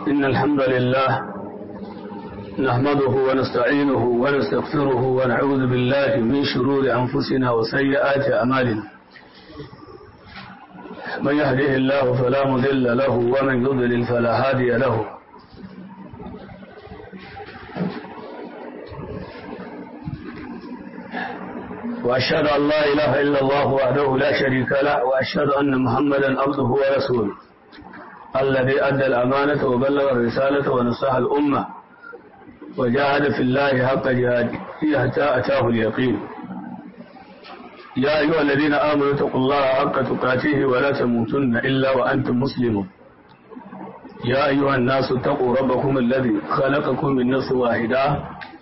إن الحمد لله نحمده ونستعينه ونستغفره ونعوذ بالله من شرور أنفسنا وسيئات أعمالنا من يهده الله فلا مضل له ومن يضلل فلا هادي له وأشهد أن لا إله إلا الله وحده لا شريك له وأشهد أن محمدا عبده ورسوله الذي أدى الأمانة وبلغ الرسالة ونصح الأمة وجاهد في الله حق جهاده حتى أتاه اليقين. يا أيها الذين آمنوا اتقوا الله حق تقاته ولا تموتن إلا وأنتم مسلمون. يا أيها الناس اتقوا ربكم الذي خلقكم من نفس واحدة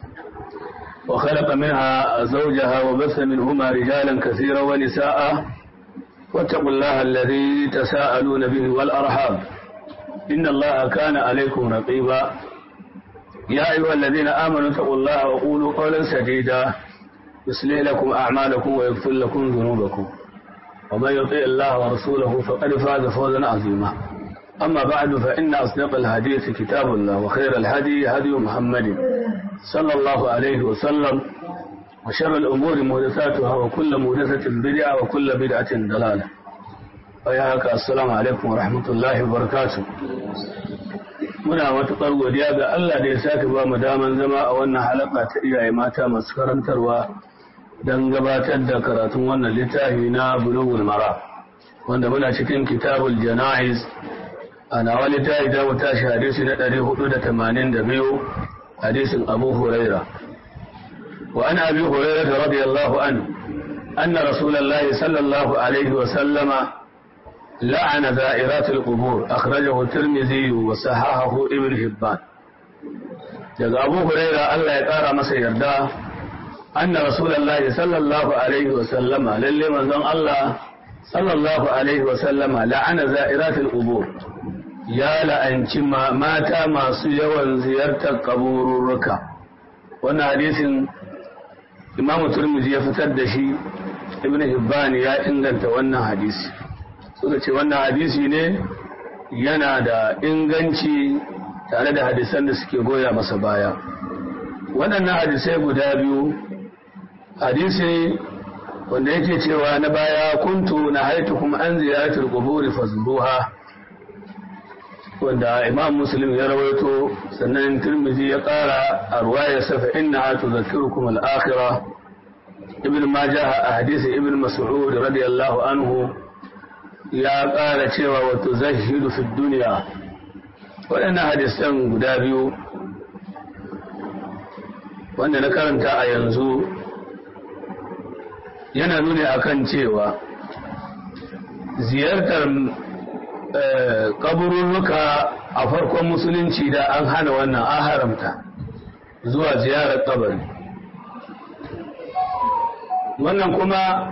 وخلق منها زوجها وبث منهما رجالا كثيرا ونساء واتقوا الله الذي تساءلون به والأرحام إن الله كان عليكم رقيبا. يا أيها الذين آمنوا اتقوا الله وقولوا قولا سديدا يصلح لكم أعمالكم ويغفر لكم ذنوبكم ومن يطع الله ورسوله فقد فاز فوزا عظيما. أما بعد فإن أصدق الحديث كتاب الله وخير الهدي هدي محمد صلى الله عليه وسلم وشر الأمور محدثاتها وكل محدثة بدعة وكل بدعة ضلالة. وياك السلام عليكم ورحمة الله وبركاته. muna matuƙar godiya ga Allah da ya sake ba mu daman zama a wannan halaka ta iyaye mata masu karantarwa don gabatar da karatun wannan littafi na Bulughul Maram wanda muna cikin Kitabul Janaiz. a nawa littafi da mu tashi hadisi na 482 hadisin Abu Huraira. wa ana Abi Hurairah radiyallahu anhu anna Rasulullahi sallallahu alaihi wa sallama لعن زائرات القبور أخرجه الترمذي وصححه ابن حبان. daga Abu Huraira Allah ya kara masa yarda anna Rasulullahi sallallahu alaihi wa sallama lalle manzon Allah sallallahu alaihi wa sallama la'ana za'iratul qubur ya la'anci mata masu yawan ziyartar kaburruka. wannan hadisin Imam Tirmidhi ya fitar da shi, Ibn Hibban ya inganta wannan hadisi. suka ce wannan hadisi ne yana da inganci tare da hadisan da suke goya masa baya. waɗannan hadisai guda biyu, hadisi wanda yake cewa na baya kuntu na haitukum an ziyaratul quburi fazbuha wanda Imam Muslim ya rawaito, sannan Tirmidhi ya ƙara a ruwayarsa fa innaha tudhakkirukum al-akhirah. Ibn Majah a hadisi Ibn Mas'ud radiyallahu anhu ya ƙara cewa wato zahidu fi duniya. waɗannan hadisan guda biyu wanda na karanta a yanzu yana nuni akan cewa ziyartar kaburruka a farkon musulunci da an hana wannan, an haramta zuwa ziyarar kabari. wannan kuma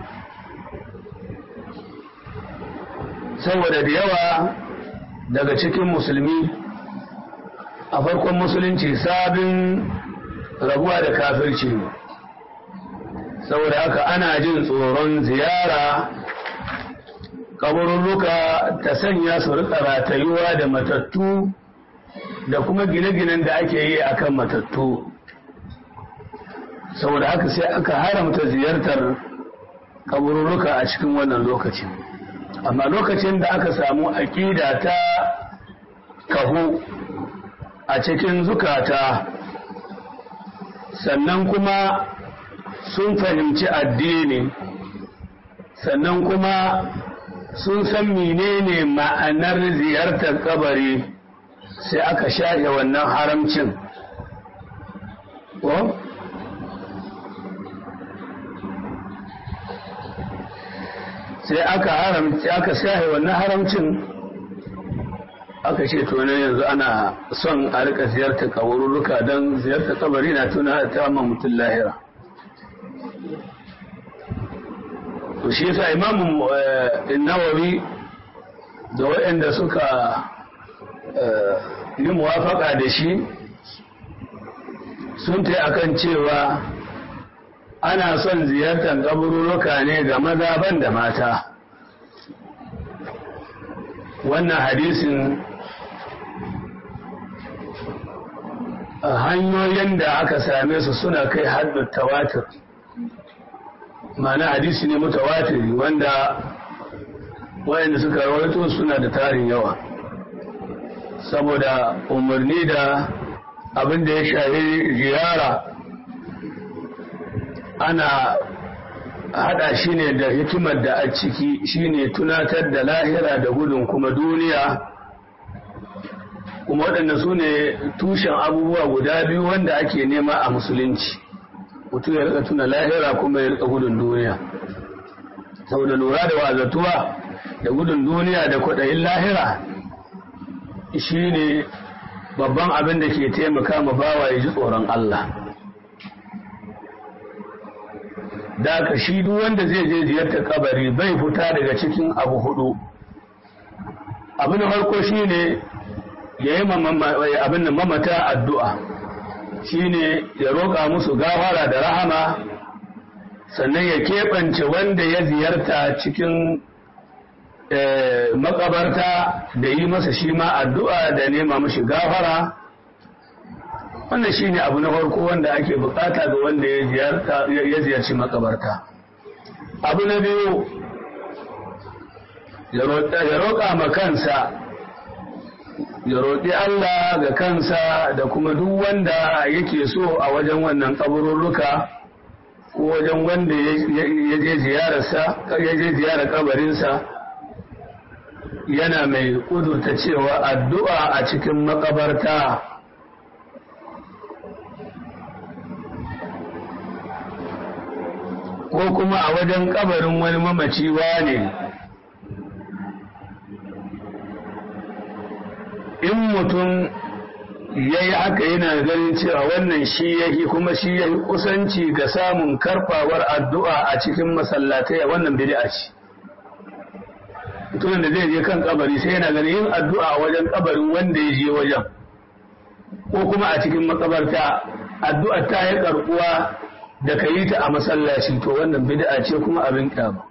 saboda da yawa daga cikin musulmi a farkon musulunci sabin rabuwa da kafirci ne, saboda haka ana jin tsoron ziyara kaburruka ta sanya su rika ratayuwa da matattu da kuma gine-ginen da ake yi akan matattu. saboda haka sai aka haramta ziyartar kaburruka a cikin wannan lokaci. amma lokacin da aka samu aƙida ta kahu a cikin zukata, sannan kuma sun fahimci addini, sannan kuma sun san menene ma'anar ziyartar kabari, sai aka shafe wannan haramcin. sai aka shahe wannan haramcin, aka ce to ne yanzu ana son a rika ziyartar kaburruka don ziyartar kabari na tuna ta mutum lahira. to shi yasa Imam Nawawi da waɗanda suka yi muwafaka da shi sun ta akan cewa ana son ziyartar kaburruka ne ga maza ban da mata. wannan hadisin hanyoyin da aka same su suna kai haddun tawatir, ma'ana hadisi ne mutawatiri wanda wayanda suka rawaito suna da tarin yawa, saboda umarni da abin da ya shafi ziyara ana hada shi ne da hikimar da a ciki shine tunatar da lahira da gudun kuma duniya, kuma waɗanda su ne tushen abubuwa guda biyu wanda ake nema a musulunci. Mutum ya rika tuna lahira kuma ya rika gudun duniya, saboda lura da wazatuwa da gudun duniya da kwaɗayin lahira shi ne babban abin da ke taimaka ma bawa ya ji tsoron Allah. Da aka shi duk wanda zai je ziyartar kabari bai fita daga cikin abu hudu. Abu na farko shi ne ya yi abin da mamata addu'a, shi ne ya roƙa musu gafara da rahama, sannan ya keɓance wanda ya ziyarta cikin makabarta da yi masa shi ma addu'a da nema mashi gafara. Wannan shi ne abu na farko wanda ake bukata ga wanda ya ziyarci makabarta. Abu na biyu, ya roƙa ma kansa, ya roƙi Allah ga kansa da kuma duk wanda yake so a wajen wannan kaburruka ko wajen wanda ya je ziyarar kabarinsa, yana mai kudurta cewa addu'a a cikin makabarta ko kuma a wajen kabarin wani mamaci ne. In mutum ya yi haka yana ganin cewa wannan shi ya yi kuma shi ya yi kusanci ga samun karfawar addu'a a cikin masallatai, wannan bid'a ce. Mutumin da zai je kan kabari sai yana ganin yin addu'a a wajen kabarin wanda ya je wajen, ko kuma a cikin makabarta addu'a ta yi karbuwa da ka yi ta a masallaci, to wannan bid'a ce kuma abin kyama.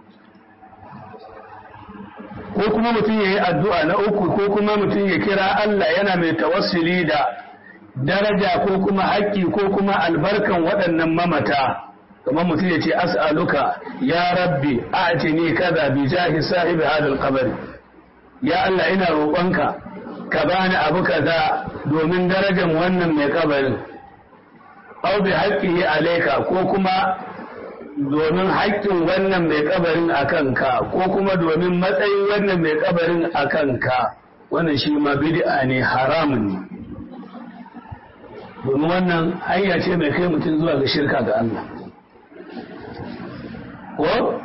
Ko kuma mutum ya yi addu'a na uku, ko kuma mutum ya kira Allah yana mai tawassuli da daraja ko kuma haƙƙi ko kuma albarkan waɗannan mamata, kamar mutum ya ce as'aluka ya rabbi a'tini kaza bi jahi sahibi hadal qabr, ya Allah ina roƙonka ka bani abu kaza domin darajar wannan mai kabarin, aw bi haqqihi alayka, ko kuma domin haƙƙin wannan mai kabarin a kanka, ko kuma domin matsayin wannan mai kabarin a kanka. Wannan shi ma bid'a ne, haramun ne, domin wannan hanya ce mai kai mutum zuwa ga shirka ga Allah. Ko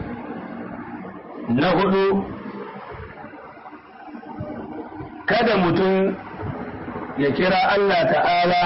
na hudu, kada mutum ya kira Allah ta'ala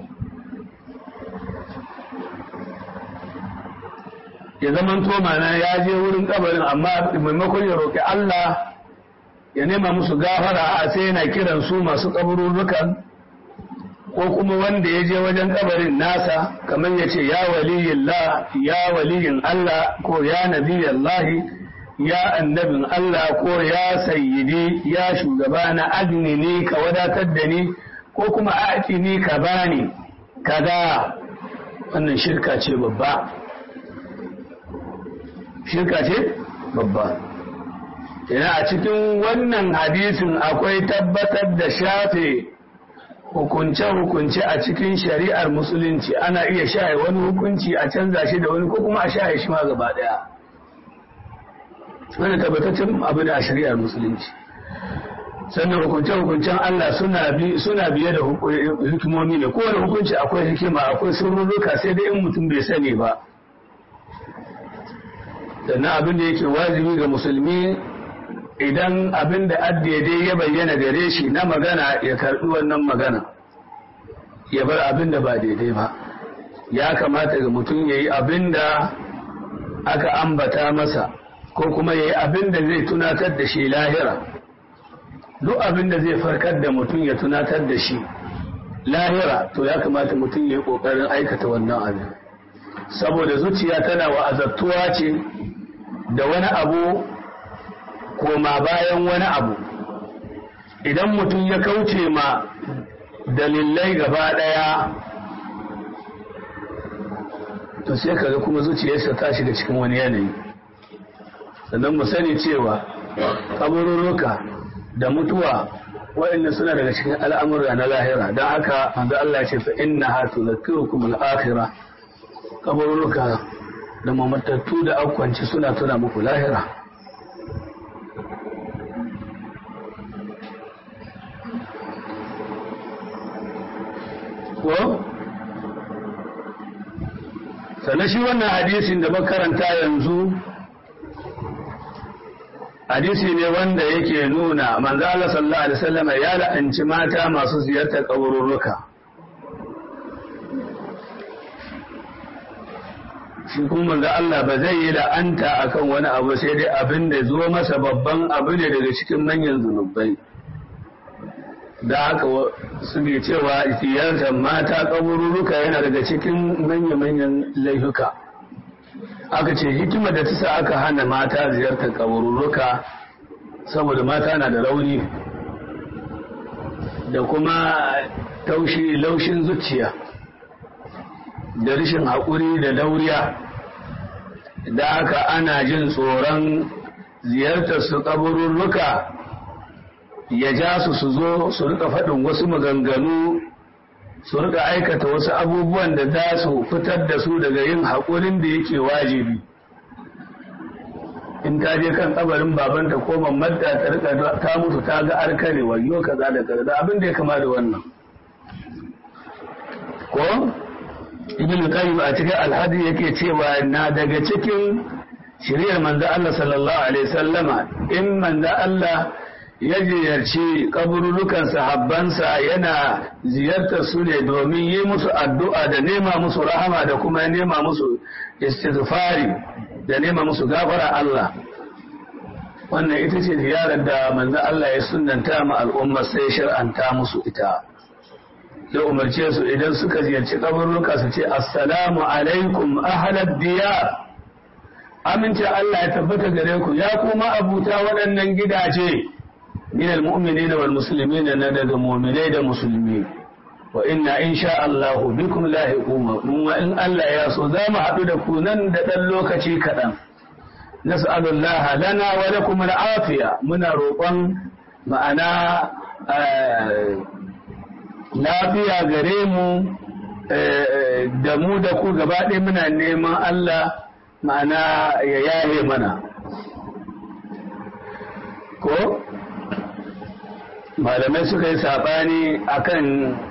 ya zaman to mana ya je wurin kabarin, amma maimakon ya roƙi Allah ya nema musu gafara, a sai yana kiran su masu kaburrukan ko kuma wanda ya je wajen kabarin nasa, kamar ya ce ya waliyillah, ya waliyin Allah, ko ya nabiyallahi, ya annabin Allah, ko ya sayyidi, ya shugabana, agnini ka wadatar da ni, ko kuma a'tini ka bani kaza. Wannan shirka ce babba, shirka ce babba. Ina a cikin wannan hadisin akwai tabbatar da shafe hukunce-hukunce a cikin shari'ar musulunci. Ana iya shaye wani hukunci a canza shi da wani, ko kuma a shaye shi ma gaba daya. Wani tabbataccen abu da a shari'ar musulunci. Sannan hukunce-hukuncen Allah suna biye da hikimomi ne. Kowane hukunci akwai hikima, akwai sirruka, sai dai in mutum bai sani ba. Sannan abin da yake wajibi ga musulmi, idan abin da addade ya bayyana gare shi na magana, ya karbi wannan magana, ya bar abin da ba daidai ba. Ya kamata ga mutum ya yi abin da aka ambata masa, ko kuma ya yi abin da zai tunatar da shi lahira. Duk abin da zai farkar da mutum ya tunatar da shi lahira, to ya kamata mutum ya yi ƙoƙarin aikata wannan abin, saboda zuciya tana wa'azattuwa ce da wani abu koma bayan wani abu. Idan mutum ya kauce ma dalilai gaba ɗaya to sai kaga kuma zuciyarsa ta shiga cikin wani yanayi. Sannan mu sani cewa kaburruka da mutuwa waɗanda suna daga cikin al'amura na lahira, don haka manzo Allah ce fa innaha tudhakkirukum al-akhirah, kaburruka da mamatattu da akwanci suna tuna muku lahira. Ko sannan shi wannan hadisin da makaranta yanzu hadisi ne wanda yake nuna manzo Allah sallallahu alaihi wasallam ya la'anci mata masu ziyartar kaburruka. Shi kuma manzo Allah ba zai yi la'anta akan wani abu sai dai abin da zo masa babban abu ne daga cikin manyan zunubai. Da haka suke cewa ziyartar mata kaburruka yana daga cikin manya-manyan laifuka. Aka ce hikimar da ta sa aka hana mata ziyartar kaburruka saboda mata na da rauni da kuma laushin zuciya da rashin haƙuri da dauriya. Da haka ana jin tsoron ziyartar su kaburruka ya ja su zo su rika faɗin wasu maganganu, su rika aikata wasu abubuwan da za su fitar da su daga yin haƙurin da yake wajibi. In ta je kan kabarin babanta ko mamadda ta rika ta mutu ta ga arkare wayo kaza da kaza da abin da ya kama da wannan. Ko Ibn Qayyim a cikin Al-Hadi yake cewa na daga cikin shiriyar manzo Allah sallallahu alaihi wasallama in manzo Allah ya ziyarci kabururukan sahabbansa yana ziyartar su ne domin yi musu addu'a da nema musu rahama da kuma nema musu istighfari da nema musu gafara Allah. Wannan ita ce ziyarar da manzo Allah ya sunnanta ma al'umma sai shar'anta musu ita. Ya umarce su idan suka ziyarci kabururuka su ce assalamu alaikum ahlad diyar. Amince Allah ya tabbata gare ku ya kuma abuta waɗannan gidaje. من المؤمنين والمسلمين ندد مؤمنين مسلمين وإنا إن شاء الله بكم لاحقون وإن الله يا صدام حدودكم ندلوك شيكا نسأل الله لنا ولكم العافية من روقا معنا lafiya gare mu da mu da ku gaba ɗaya muna neman Allah ma'ana ya yaye mana ko malamai suka yi saɓani akan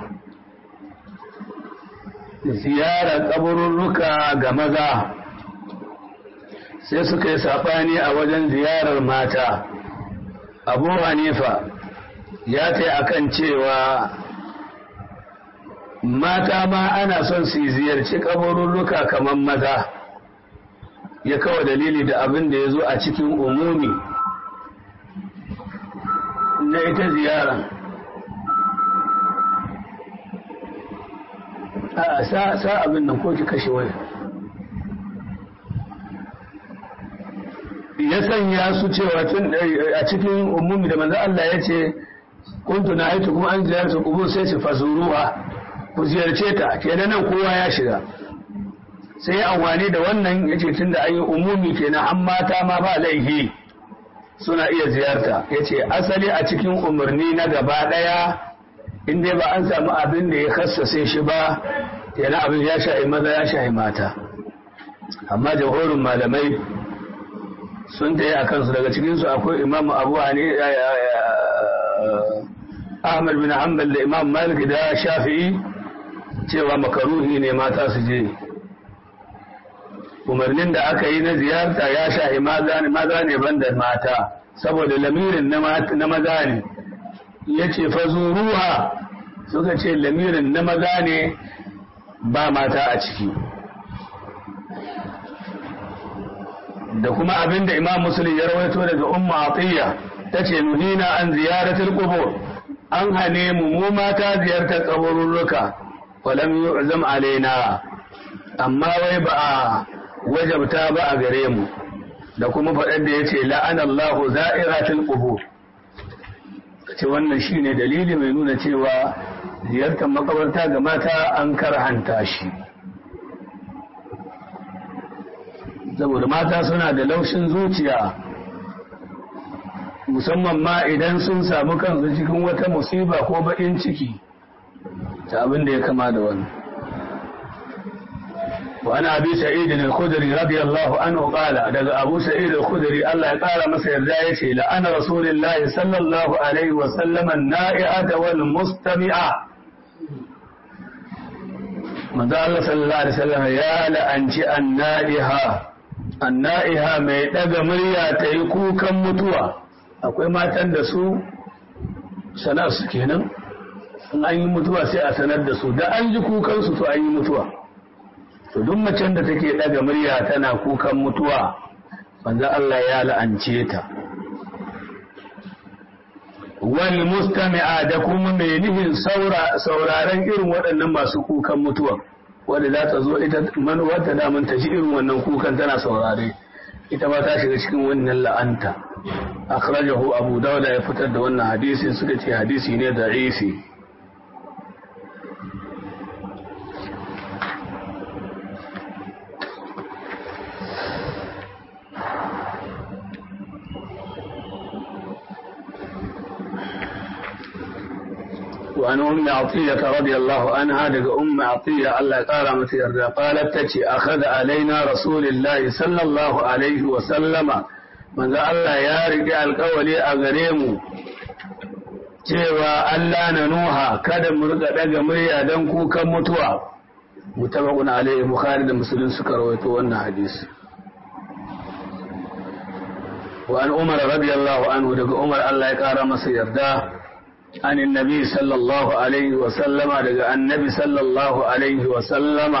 ziyarar kaburruka ga maza sai suka yi saɓani a wajen ziyarar mata. Abu Hanifa ya ta akan cewa mata ma ana son su ziyarci kaburruka kamar maza, ya kawo dalili da abin da ya zo a cikin umumi na ita ziyara. Sa abin nan ko ki kashe waya. Ya sanya su cewa tun a cikin umumi da manzo Allah ya ce kuntu na aitu kuma an ziyarta kubur sai su fazuruwa ku ziyarce ta kenan nan kowa ya shiga. Sai ya amfani da wannan yace tunda an yi umumi kenan an mata ma ba laifi suna iya ziyarta. Ya ce asali a cikin umarni na gaba ɗaya inda ba an samu abin da ya kassase shi ba yana abin ya sha'i maza ya sha'i mata. Amma jahorin malamai sun ta yi a kansu, daga cikinsu akwai imam abu Ahmad bin Hanbal da imam Malik da Shafi'i cewa makaruhi ne mata su je. Umarnin da aka yi na ziyarta ya shahi maza ne banda mata saboda lamirin na maza ne. Ya ce fazuruha suka ce lamirin na maza ne ba mata a ciki. Da kuma abinda Imam Muslim ya rawaito daga Ummu Atiyya tace nuhina an ziyaratul qubur, an hane mu mata ziyartar kaburruka walam yu'zam alaina, amma wai ba a wajabta ba a gare mu. Da kuma faɗar da yace la'ana Allahu za'iratul qubur, ce wannan shine dalili mai nuna cewa ziyartar makabarta ga mata an karhanta shi, saboda mata suna da laushin zuciya, musamman ma idan sun samu kansu cikin wata musiba ko baƙin ciki ta abin da ya kama da wannan. وعن أبي سعيد الخدري رضي الله عنه قال دقى أبو سعيد الخدري الله قال مسير دايتي لأن رسول الله صلى الله عليه وسلم النائعة والمستمعة من ذا الله صلى الله عليه وسلم يا لأنشي النائها ميتاق مريا تيكو كم متوى أقول ما تندسوا سنأس كينا أن يمتوى سيأسندسوا دا أنجكو كنسوا أن يمتوى. To duk macen da take daga murya tana kukan mutuwa manzo Allah ya la'ance ta. Wal mustami'a da kuma mai nihin sauraren irin waɗannan masu kukan mutuwa wanda za ta zo ita manuwar ta damun ta ji irin wannan kukan tana saurare ita ma ta shiga cikin wannan la'anta. Akhrajahu Abu Dawud ya fitar da wannan hadisi suka ce hadisi ne da'ifi. وعن أم عطية رضي الله عنها دق أم عطية الله قال متيردا قالت تتي أخذ علينا رسول الله صلى الله عليه وسلم من ذا الله يا رجال القولي أغريمو cewa Allah na nuha kada mu riga daga murya dan kukan mutuwa mutabaqun alaihi Bukhari da Muslim suka rawaito wannan hadisi. wa an Umar radiyallahu anhu daga Umar Allah ya kara masa yarda عن النبي صلى الله عليه وسلم دقى النبي صلى الله عليه وسلم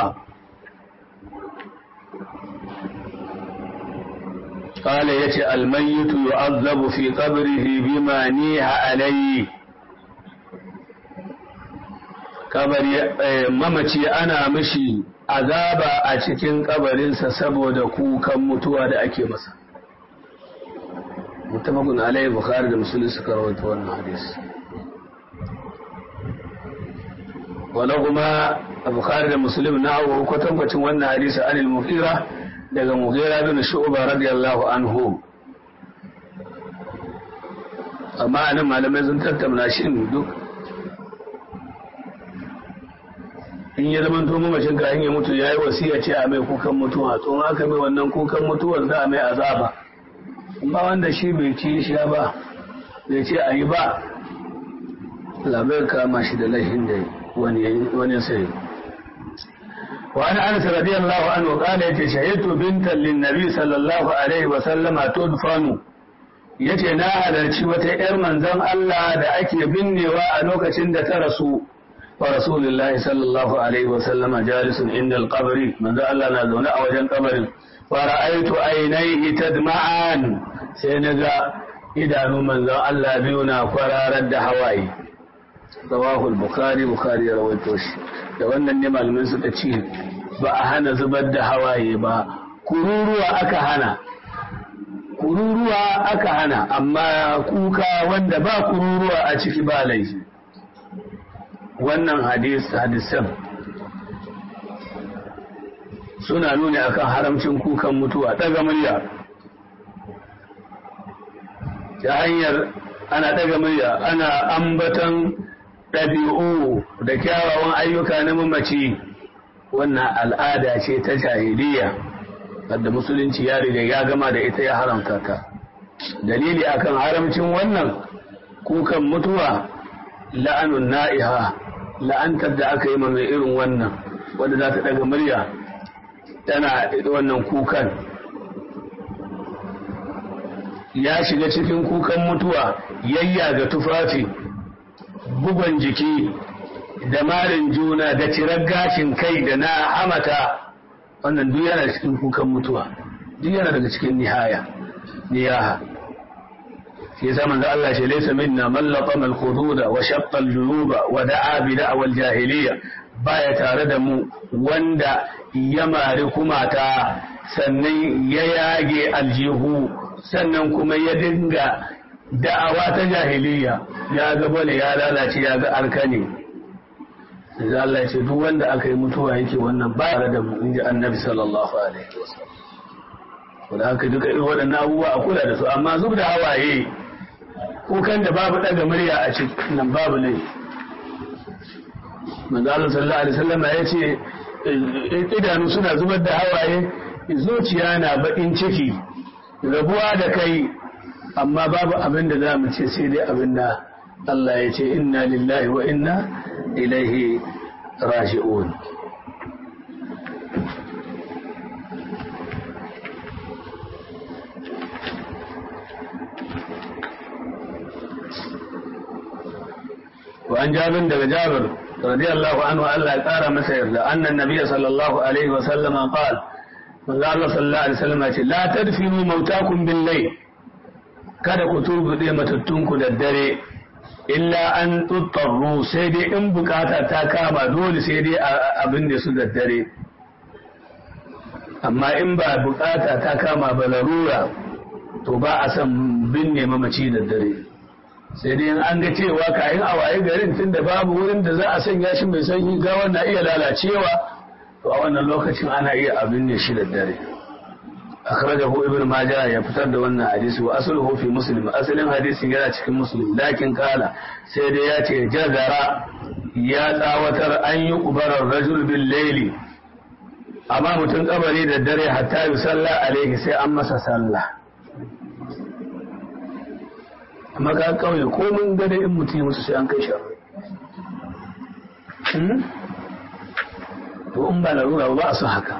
قال يتي الميت يعذب في قبره بما نيح عليه mamaci ana mishi azaba a cikin kabarinsa saboda kukan mutuwa da ake masa. Muttafaqun alayhi Bukhari da Muslim suka rawaito wannan hadisi. ولهما البخاري ومسلم نحوه كتنبتين wannan hadisi anil Mughira daga Mughira bin Shu'ba radiyallahu anhu. Amma anan malamai sun tattauna shi duk in ya zama to mamacin ka ya mutu yayi wasiya ce a mai kukan mutuwa to aka mai wannan kukan mutuwar za a mai azaba amma wanda shi bai ci shi ba bai ce ayi ba labai kama shi da laifin da wani sai wa ana Anas radiyallahu anhu qala yace shahidtu bintan linnabi sallallahu alaihi wa sallama tudfanu yace na halarci wata yar manzon Allah da ake binnewa a lokacin da ta rasu wa rasulullahi sallallahu alaihi wa sallama jalisun inda alqabri manzon Allah na zaune a wajen kabarin wa ra'aytu aynayhi tadma'an sai naga idanu manzon Allah biyu na kwararar da hawaye. Rawahu al-Bukhari ya rawaito shi da wannan ne malamin suka ce ba a hana zubar da hawaye ba kururuwa aka hana amma kuka wanda ba kururuwa a ciki ba laifi. Wannan hadisan suna nuni akan haramcin kukan mutuwa daga murya ta hanyar ana daga murya ana ambatan ɗabi'u da kyawawan ayyuka na mamaci. Wannan al'ada ce ta jahiliya wadda musulunci ya riga ya gama da ita ya haramta ta. Dalili akan haramcin wannan kukan mutuwa la'anun na'iha la'antar da aka yi ma mai irin wannan wadda za ta daga murya tana wannan kukan ya shiga cikin kukan mutuwa yayya ga tufafi bugon jiki da marin juna da cirar gashin kai da na hamata wannan duk yana cikin kukan mutuwa duk yana daga cikin niyaha shi yasa manzo Allah ce laysa minna man laqama al-khududa wa shaqqa al-junuba wa da'a bi da'wa al-jahiliyya baya tare da mu wanda ya mari kumata sannan ya yage aljihu sannan kuma ya dinga da'awa ta jahiliya ya ga bane ya lalace ya ga arkane sai Allah ya ce duk wanda aka yi mutuwa yake wannan ba tare da mu inji annabi sallallahu alaihi wasallam wanda aka duka irin waɗannan abubuwa a kula da su amma zub da hawaye kukan da babu daga murya a cikin nan babu ne manzo Allah sallallahu alaihi wasallam ya ce idanu suna zubar da hawaye zuciya na bakin ciki rabuwa da kai amma babu abin da za mu ce sai dai abin da Allah ya ce inna lillahi wa inna ilaihi raji'un وعن جابر بن جابر رضي الله عنه ألا قال مسير لأن النبي صلى الله عليه وسلم قال الله صلى الله عليه وسلم لا تدفنوا موتاكم بالليل kada ku turbuɗe matattunku da dare illa an tuttarru sai dai in bukata ta kama dole sai dai abin da su da dare amma in ba bukata ta kama ba larura to ba a san binne mamaci da dare sai dai an ga cewa kayan awaye garin tunda babu wurin da za a sanya shi mai sanyi gawar na iya lalacewa to a wannan lokacin ana iya abin ne shi da dare akhrajahu ibn majah ya fitar da wannan hadisi wa asluhu fi muslim asalin hadisin yana cikin muslim lakin kala sai dai ya ce jazara ya tsawatar an yi kubarar rajul bil layli amma mutum kabari da dare hatta yusalla alaihi sai an masa sallah amma ka kauye ko mun gade in mutum musu sai an kai shi to in ba larura ba a so haka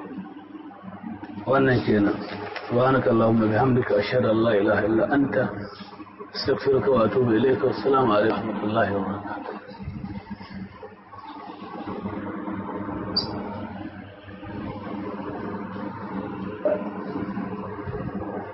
wannan kenan subhanaka allahumma bihamdika ashhadu an la ilaha illa anta astaghfiruka wa atubu ilayka assalamu alaikum wa rahmatullahi wa barakatuh